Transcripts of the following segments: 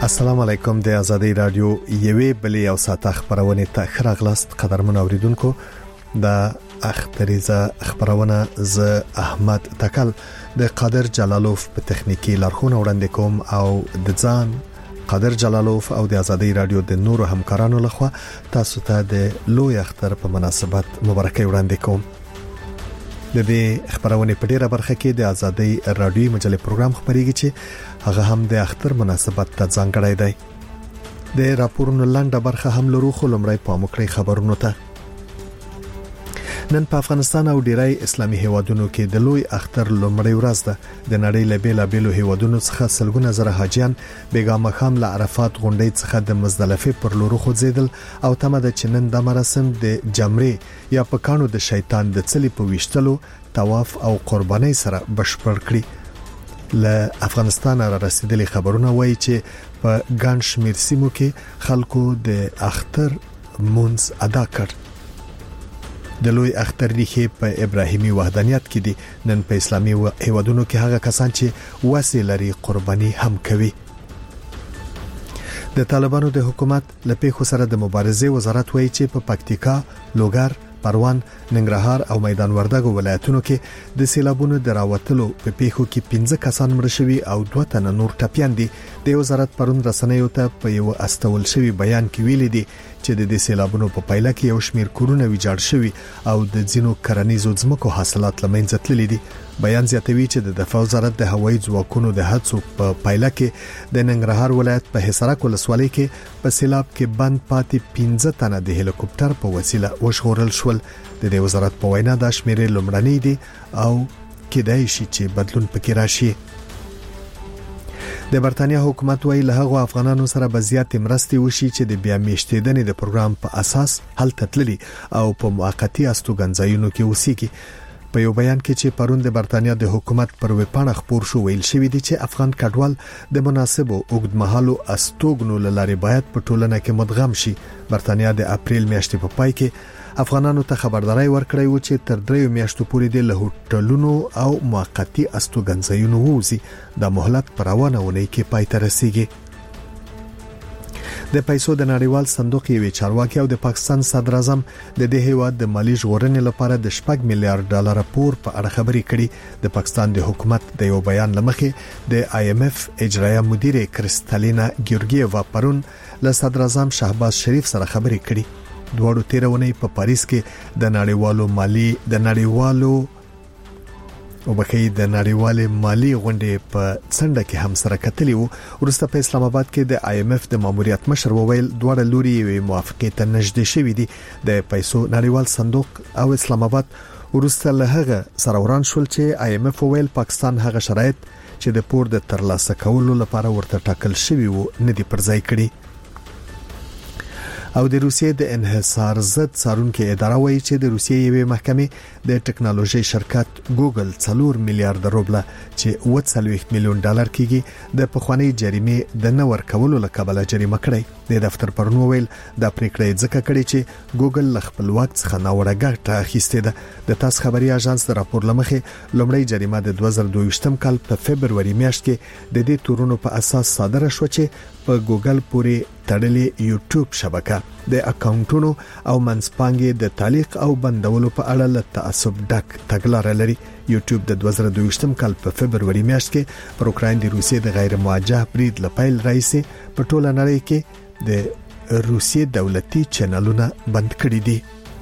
السلام علیکم د ازادي رادیو یوې بلې او ساته خبرونه ته خراغلاست قدرمن اوریدونکو د اختریزه خبرونه ز احمد تکل د قادر جلالوف په تخنیکی لارښوونه وړاندې کوم او د ځان قادر جلالوف او د ازادي رادیو د نورو همکارانو لخوا تاسو ته د لوی اختر په مناسبت مبارکي وړاندې کوم. د دې خبرونه په ډیره برخه کې د ازادي رادیو مجلې پروګرام خبريږي چې هغه هم د اختر مناسبت ته ځانګړی دی. د راپورونو لاندې برخه هم لرو خو لمړی په مخکړی خبرونو ته. نن په افغانستان او ډیری اسلامي هیوادونو کې د لوی اختر لمړی ورځ ده. د نړۍ له بیلابیلو هیوادونو څخه سلګونه زره حاجیان بیګا مخام له عرفات غونډې څخه د مزدلفه پر لور خوځیدل او تمه د چنن د مراسم د جمرې یا پکانو د شیطان د څلی په وشتلو طواف او قرباني سره بشپړ کړي. له افغانستان را رسیدلي خبرونه وایي چې په ګڼ شمېر سیمو کې خلکو د اختر مونځ ادا کړ. د لوی اختر ریښې په ابراهیمي وحدانیت کې دي. نن په اسلامي هیوادونو کې هغه کسان چې وسیله لري قرباني هم کوي. د طالبانو د حکومت لپاره سره د مبارزې وزارت وایي چې په پکتیکا، لوګر، پروان، ننګرهار او میدان وردګو ولایتونو کې د سیلابونو دراوتلو په پیښو کې 15 کسان مړ شوي او 2 تنه نور ټپيان دي. د وزارت پرون رسنیو ته په یو استول شوی بیان کې ویلي دي چې د سیلابونو په پایله کې یو شمیر کورونه ویجاړ شوي او د ځینو کرنیزو ځمکو حاصلات لمنځه تللي دي. بیان زیاتوي چې د دفاع وزارت د هوایي ځواکونو د هڅو په پایله کې د ننګرهار ولایت په حصارک ولسوالۍ کې په سیلاب کې بند پاتې 15 تنه د هلیکوپټر په وسیله وشغورل شول. د وزارت په وینا دا شمیرې لومړنۍ دي او کېدای شي چې بدلون پکې راشي. د برتانیا حکومت وایي له هغو افغانانو سره به زیاتې مرستې وشي چې د بیا میشتېدنې د پروګرام په اساس هلته تللي او په موقتی استوګنځایونو کې اوسېږي. په یو بیان کې چې پرون د برتانیا د حکومت پر ویبپاڼه خبر شو ویل شوی دی چې افغان کډوال د مناسبو اوږدمهالو استوګنو لارې باید په ټولنه کې مدغم شي. برتانیا د اپریل میاشتې په پای کې افغانانو ته خبرداري ورکړې و چې تر 3 میاشتو پورې د هوټلونو او موقتی استوګنځایونو ووزي. د مهلت پر روانه ونې کې پای ته رسیږي. د پیسو د نړیوال صندوق یوې چارواکي او د پاکستان صدر اعظم د دې هیواد د مالی ژغورنې لپاره د 6 میلیارډ ډالر پور په اړه خبرې کړي. د پاکستان د حکومت د یو بیان لمخې د IMF اجرایه مدیر کریستالینا ګیورګیeva پرون له صدر اعظم شهباز شریف سره خبرې کړي. دوړو تیرونې په پاریس کې د نړیوالو مالی غونډې په څنډه کې هم سره کتلی وو. ورسته په اسلام آباد کې د IMF د ماموریت مشر وویل دوړ لوري یوې موافقه ته نږدې شوې دي. د پیسو نړیوال صندوق او اسلام آباد ورسته له هغه سره وران شول چې IMF وویل پاکستان هغه شرایط چې د پور د ترلاسه کولو لپاره ورته ټاکل شوی وو نه دی پرځای کړی. او د روسیې د انحصار ضد څارونکو اداره وایي چې د روسیې یوې محکمې د ټکنالوژي شرکت ګوګل 4 میلیارډ روبله چې 40 میلیون ډالر کېږي د پخوانی جریمې د نور کولو لپاره جریمه کړې. د دفتر پرون ویل د پریکړې ځکه کړي چې ګوګل خپل وخت څخه ناوړه ګټه اخیستې ده. د تاس خبري اژانس د راپور لمخې لومړی جریمه د 2022 کال په فبرवरी میاشت کې د دې تورونو په اساس صادره شو چې په ګوګل پورې تړلې یوټیوب شبکه د اکاونټونو او منځپانګې د تعلیق او بندولو په اړه له تعصب ډک تګلارې لري. یوټیوب د 2022 کال په فبرवरी میاشت کې پر اوکراین د روسیې د غیر موجه برید لپاره رئیسي په ټوله نړۍ کې د روسیې دولتي چینلونه بند کړي دي.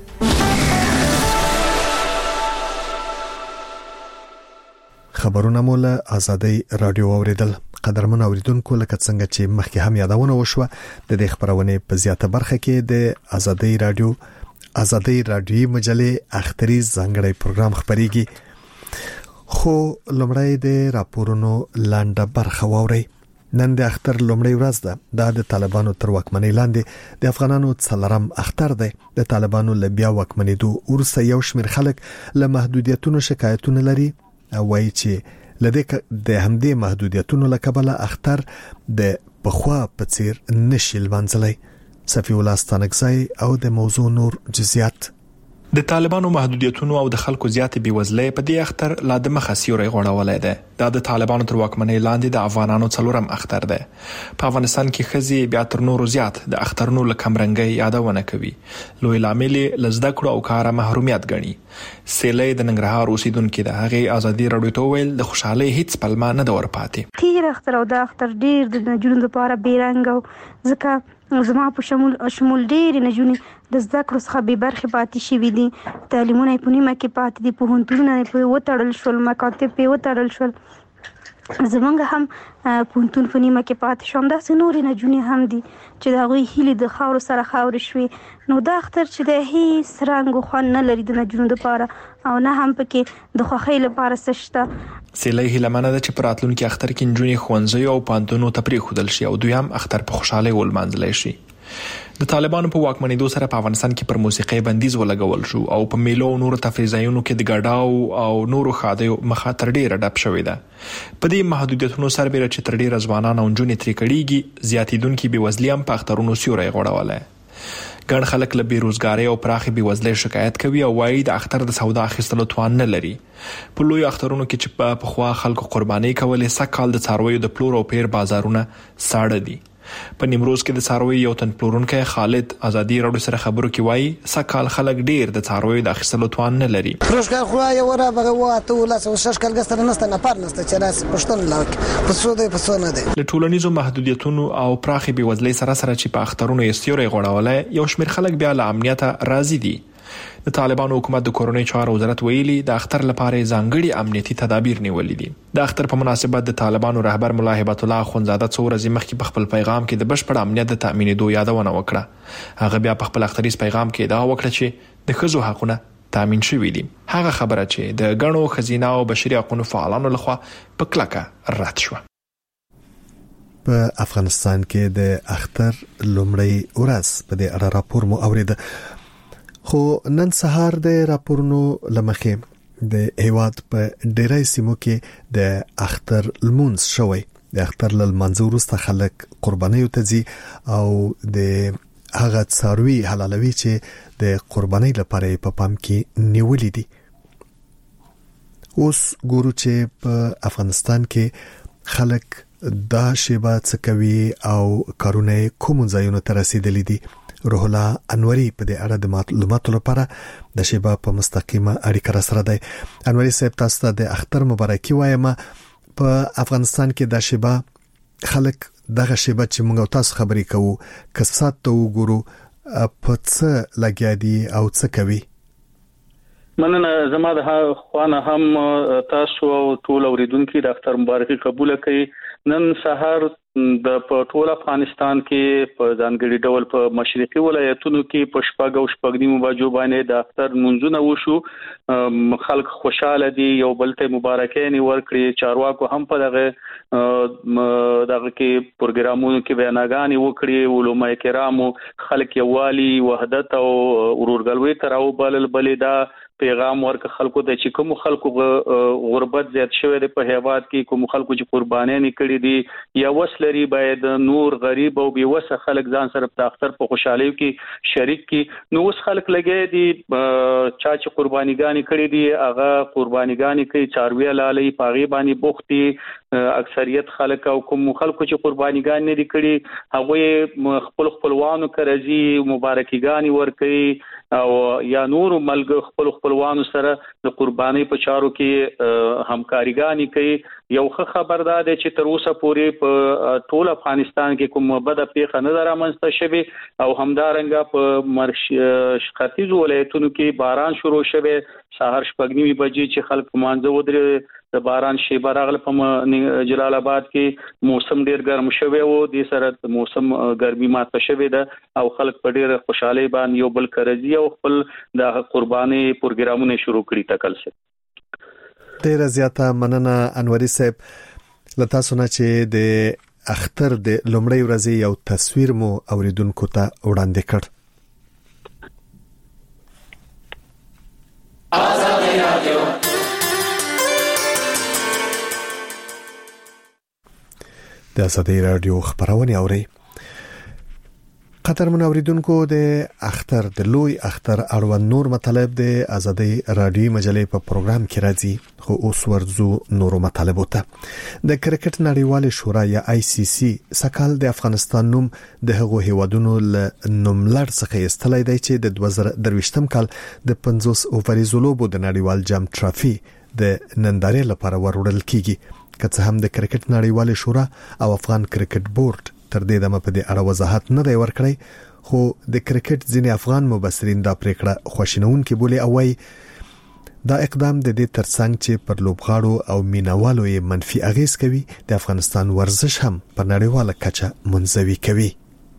خبرونه مولا ازادي رادیو اوریدل. قدرمن اوریدونکو لکه څنګه چې مخکې هم یادونه وشوه د دې خبرونه په زیاته برخه کې د ازادي رادیو مجلې اختریز ځانګړی پروګرام خبريږي. خو لمړی د راپورونو لاندې برخه ووري. نن د اختر لومړی ورځ ده. د طالبانو تر واکمنۍ لاندې د افغانانو څلرم اختر دی. د طالبانو له بیا واکمنېدو وروسته یو شمېر خلک له محدودیتونو شکایتونه لري او وایي چې لدې د همدې محدودیتونو لکبله اختر د پخوا په څیر نشي لمانځلای. صفی الله ستانکزی او د موضوع نور جزئیات. د طالبانو محدودیتونو او د خلکو زیاتې بیوزلۍ په دې اختر لا د مخه سیوري غوړولې ده. دا د طالبانو تر واکمنۍ لاندې د افغانانو څلورم اختر ده. په افغانستان کې ښځې بیا تر نورو زیات د اخترونو له کمرنګۍ یادونه کوي. لوی لامل له زده کړو او کار محرومیت ګڼي. سیلۍ د ننګرهار اوسیدونکو د هغې ازادي راډیو ته ویل د خوشحالۍ هیڅ پلمه نه د ورپاتې. تیر اختر او د اختر ډیر د نجونو لپاره بیرنګ او ځکه زما په شمول ډېرې نجونې د زده کړو څخه بې برخې پاتې شوي دي. تعلیمونه یې په نیمه کې پاتې دي، پوهنتونونه یې پرې وتړل شول، مکاتب پرې وتړل شول. زمونږ هم پوهنتون په نیمه کې پاتې شو. همداسې نورې نجونې هم دي چې د هغوی هیلې د خاورو سره خاورې شوې. نو دا اختر چې دی هیڅ رنګ و خوند نه لري د نجونو لپاره او نه هم پکې د خوښۍ لپاره څه شته. سیلۍ هیلهمنه ده چې په راتلونکي اختر کې نجونې ښوونځیو او پوهنتونونو ته پرېښودل شي او دوی هم اختر په خوشحالۍ ولمانځلی شي. د طالبانو په واکمنېدو سره په افغانستان کې پر موسیقۍ بندیز ولګول شو او په میلو او نورو تفریح ځایونو کې د ګډاو او نورو ښادیو مخه تر ډیره ډپ شوې ده. په دې محدودیتونو سربېره چې تر ډیره ځوانان او نجونې ترې کړېږي، زیاتېدونکي بېوزلي هم په اخترونو سیوری غوړولی. ګڼ خلک له بیروزګارۍ او پراخې بېوزلۍ شکایت کوي او وایي د اختر د سودا اخیستلو توان نه لري. په لوی اخترونو کې چې په پخوا خلکو قربانۍ کولې، سږ کال د څارویو د پلور او پیر بازارونه ساړه دي. په نیمروز کې د څارویو یو تن پلورونکی خالد ازادي راډیو سره خبرو کې وایي سږ کال خلک ډیر د څارویو د اخیستلو توان نه لري. پروشکار خو یو را بغه واته ولاس او شش کال ګستر نسته نه پر نسته چې راس پښتون لاک په سوده په سونه دي. له ټولنیزو محدودیتونو او پراخې بېوزلۍ سره چې په اخترونو یې سیوري غوړولای، یو شمېر خلک بیا له امنیته راضي دي. د طالبانو حکومت د کورنۍ چارو وزارت ویلي د اختر لپاره ځانګړي امنیتي تدابیر نیولې دي. د اختر په مناسبت د طالبانو رهبر ملا هبت الله اخونزاده څو ورځې مخکې په خپل پیغام کې د بشپړ امنیت د تامینېدو یادونه وکړه. هغه بیا په خپل اختریز پیغام کې ادعا وکړه چې د ښځو حقونه تامین شوي دي. هغه خبره چې د ګڼو ښځینه او بشري حقوقو فعالانو لخوا په کلکه رد شوه. په افغانستان کې د اختر لومړی ورځ په دې اړه راپور مو اوریده، خو نن سهار د راپورونو لمخې د هیواد په ډیری سیمو کې د اختر لمونځ شوی. د اختر لمانځه وروسته خلک قربانیو ته ځي او د هغه څاروي حلالوي چې د قربانۍ لپاره په پام کې نیولې دي. اوس ګورو چې په افغانستان کې خلک دا شیبه څه کوي او کارونه کوم ځایونو ته رسیدلي دي. روح الله انوري په دې اړه د معلوماتو لپاره د شیبه په مستقیمه اړیکه را سره دی. انوري صاحب، تاسو ته د اختر مبارکي وایم. په افغانستان کې د شیبه خلک دغه شیبه چې موږ تاسو خبرې کوو کسات ته وګورو په څه لګیا دي او څه کوي. مننه. زما د خوانه هم تاسو او ټول اوریدونکو د اختر مبارکي قبول کړئ. نن سحر د ټول افغانستان کې په ځانګړي ډول په مشرقي ولایتونو کې په شپږ نیمو بجو باندې د اختر منځونه وشو. خلک خوشاله دي، یو بل ته مبارکي ورکړي. چارواکو هم په دغه کې پروګرامونو کې بیانګانې وکړي. علماء کرامو خلک یوالي، وحدت او ورورګلوي تراو بلې دا پیغام ورک خلکو ته چې کوم خلکو غربت زیات شوی دی په هیواد کې، کوم خلکو چې قرباني نه کړې دي یا وسلري، باید نور غریب او بیوسه خلک ځان سره په اختر په خوشحالۍ کې شریک کی. نو اوس خلک لګي دي چا چې قربانيګانی کړې دي هغه قربانيګانی کوي، څاروي لالي پاغي باندې بوختي. اکثریت خلک او کوم خلکو چې قربانيګان نه دي کړې هغه خپل خپلوانو کرزي مبارکيګانی ورکړي او یا نور ملګر خپلوانو سره د قرباني په چارو کې همکاریګانی کوي. یو ښه خبردار دی چې تر اوسه پورې په ټول افغانستان کې کوم بده پیښه نه درامنځته شوی او همدارنګه په ختیځو ولایتونو کې باران شروع شوی. سهار 6:30 بجې چې خلک مانځه ودرې د باران شیبه راغله. په جلال آباد کې موسم ډیر ګرم شوی و، د سره موسم ګرمي ماته شوی ده او خلک په ډیر خوشحالي باندې یو بل کرزي او خپل د قرباني پروګرامونه شروع کړي تکل سره. ډیر زیاته مننه انوري صاحب. لته سونه چې د اختر د لومړی ورځې یو تصویر مو اوریدونکو ته وړاندې کړ. آزادي رادیو د آزادي رادیو خبرونه اوري. قدرمن اوریدونکو د اختر د لوی اختر اړوند نور مطالب د ازادي رادیو مجلې په پروګرام کې راځي خو اوس ورځو نور مطالب ته د کرکټ نړیوال شورا یا ICC سکهال د افغانستان نوم د هغو هیوادونو له نوملړ څخه استلای دی چې د 2023م کال د 50 اووریزو لوبو د نړیوال جام ټرافي د نندارې لپاره وروړل کیږي که څه هم د کرکټ نړیوال شورا او افغان کرکټ بورډ تر دې دمه په دې اړه وضاحت نه دی ورکړی خو د کرکټ ځینې افغان مبصرین دا پریکړه خوشینونکې بولي او وايي دا اقدام د دې ترڅنګ چې پر لوبغاړو او مینوالو یې منفي اغیز کوي د افغانستان ورزش هم په نړیواله کچه منزوي کوي.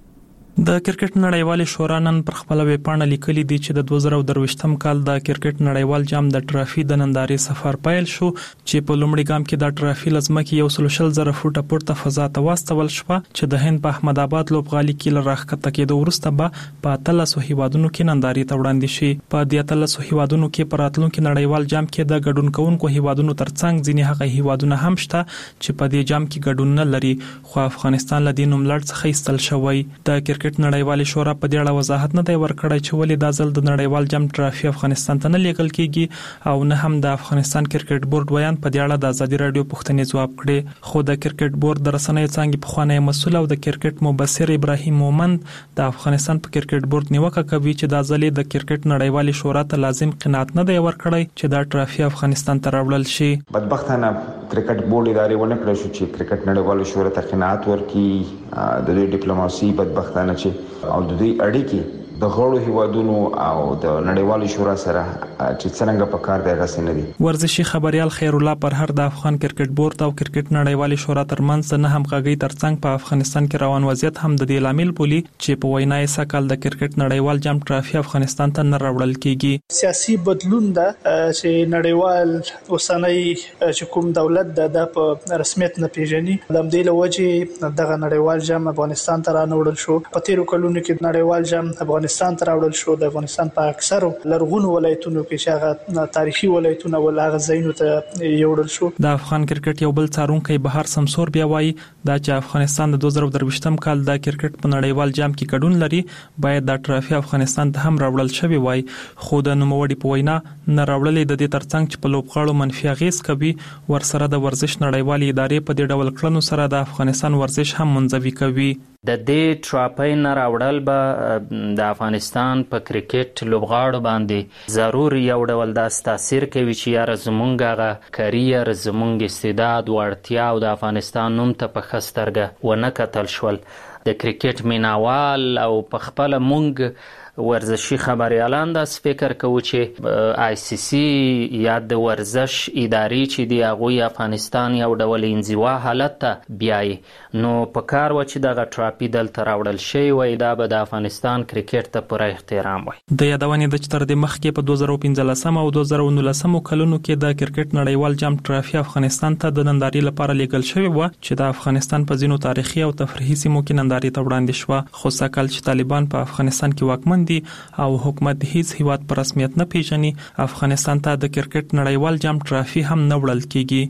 د کرکټ نړیوال شورا نن پر خپل ویب پاڼه لیکلي دي چې د 2023م کال د کرکټ نړیوال جام د ټرافي د نندارې سفر پیل شو چې په لومړي ګام کې د ټرافي لزمکه 130 فوټه پورته فضا ته واستول شو چې د هند په احمد آباد لوبغالي کې لراخته کېدو وروسته به په 13 هیوادونو کې نندارې ته وړاندې شي. په دې 13 هیوادونو کې په راتلونکي نړیوال جام کې د ګډون کوونکو هیوادونو ترڅنګ ځینې هغه هیوادونه هم شته چې په دې جام کې ګډون نه لري خو افغانستان لدې نوملړ څخه ایستل شوی. د کرکټ نړیوال شورا په دې اړه وضاحت نه دی ورکړی چې ولې دا ځل د نړیوال جام ټرافي افغانستان ته نه لیږل کیږي او نه هم د افغانستان کرکټ بورډ ویان په دې اړه د ازادي رادیو پوښتنې ځواب کړي. خو د کرکټ بورډ د رسنیو څنګه په خوانی مسؤل او د کرکټ مبصر ابراهیم مومند د افغانستان په کرکټ بورډ نیوکه کوي چې دا ځل د کرکټ نړیوال شورا ته لازم قناعت نه دی ورکړی چې دا ټرافي افغانستان ته راوړل شي. بدبختانه کرکټ بورډ ادارې ونه کړی شو چې کرکټ نړیوال شورا ته قناعت ورکړي. د دوی ډیپلوماسي بدبختانه چې او د دوی اړیکې د غړو هیوادونو او د نړیوال شورا سره چې څنګه په کار دی غسه نه دي. ورزشي خبريال خیر الله پرهر د افغان کرکټ بورډ او کرکټ نړیوال شورا ترمنځ نه همغږي ترڅنګ په افغانستان کې روان وضعیت هم د دې لامل بولی چې په وینا یې سکهال د کرکټ نړیوال جام ټرافي افغانستان ته نه راوړل کیږي. سیاسي بدلون ده چې نړیوال اوسنۍ چې کوم دولت د په رسمیت نه پیژني د دې لوجه دغه نړیوال جام افغانستان ته راوړل شو. په تیرو کلونو کې نړیوال جام افغانستان ته راوړل شو. د افغانستان په اکثرو لرغونو ولایتونو کې چې هغه تاریخي ولایتونه ولغه زینو ته یوړل شو. د افغان کرکټ یو بل څارونکي بهر سمسور بیا وایي دا چې افغانستان د 2023م کال د کرکټ په نړیوال جام کې ګډون لري باید د ټرافي افغانستان ته هم راوړل شوی وای خو د نوموړي په وینا نه راوړلې د دې ترڅنګ چې په لوبغاړو منفي اغیز کوي ورسره د ورزش نړیوال ادارې په دې ډول کړنو سره د افغانستان ورزش هم منځوي کوي. د دې ټرافي نه راوړل به د افغانستان په کرکټ لوبغاړو باندې ضروري یو ډول د تاثیر کوي چې یاره زمونږ هغه کرییر زمونږ استعداد وړتیا او د افغانستان نوم ته په خسترګه ونه کتل شول. د کرکټ میناوال او په خپل مونږ ورزشي خبريالان د فکر کوي چې ICC یا د ورزش ادارې چې دی هغه افغانستان یو ډول انزوا حالت ته بیاي نو په کار و چې د ټرافي دلته راوړل شي وای دا به د افغانستان کرکټ ته پر احترام وای. د یادونې د تر د مخ کې په 2015 او 2019 کلونو کې د کرکټ نړیوال جام ټرافي افغانستان ته د نندارې لپاره لیږل شوی و چې د افغانستان په ځینو تاریخي او تفریحي سیمو کې نندارې ته وړاندې شو خو سکهال چې طالبان په افغانستان کې واکمن دي او حکومت هیڅ هیواد په رسمیت نه پیژني افغانستان ته د کرکټ نړیوال جام ټرافي هم نه وړل کیږي.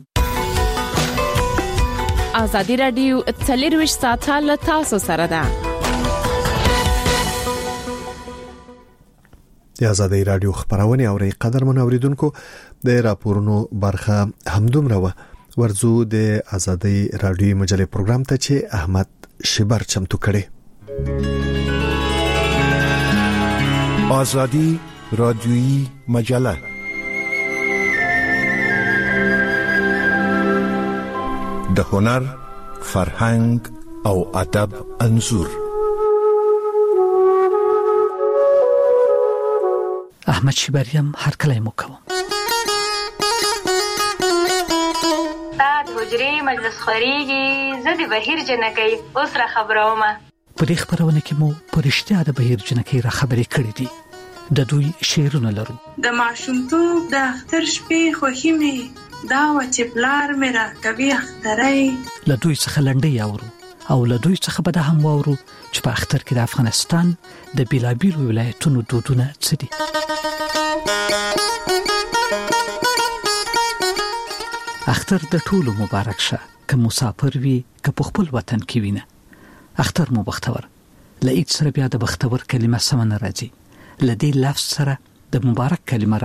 ازادي رادیو 24 ساعته له تاسو سره ده. د ازادي رادیو خبرونه او قدرمن اوریدونکو د راپورونو برخه همدومره و ورزو د ازادي رادیو مجلې پروګرام ته چې احمد شبر چمتو کړي. آزادی رادیویی مجله د هنر، فرهنګ او ادب انځور. احمد شبریم هر کله مو کوم. بعد حجري مجلس خوريږي زه د بهیر جنکې اوس را خبرومه. په دې خبرونه کې مو پرشتیا د بهیر جنکې را خبرې کړې دي. د دوی شعرونه لرو. د ماشومتوب د اختر شپې خوښي می دا و چې پلار مې را کوي اخترې. له دوی څخه لنډۍ اورو او له دوی څخه به دا هم واورو چې په اختر کې د افغانستان د بیلابیلو ولایتونو دودونه څه دي. اختر د ټولو مبارک شه که مسافر وي که په خپل وطن کې وینه. اختر مو بختور لعید سره بیا د بختور کلمه سم نه راځي. لدې لفظ سره د مبارک کلمه